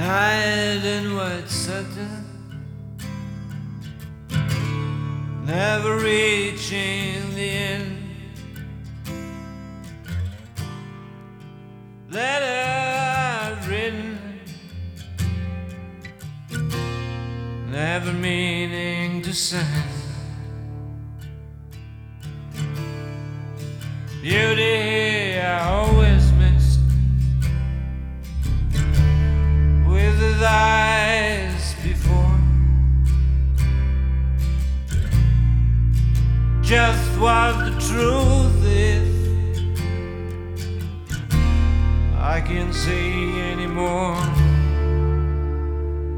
night in white satin, never reaching the end. Letter written, never meaning to send. Beauty I always missed, with his eyes before. Just what the truth is, I can't say anymore.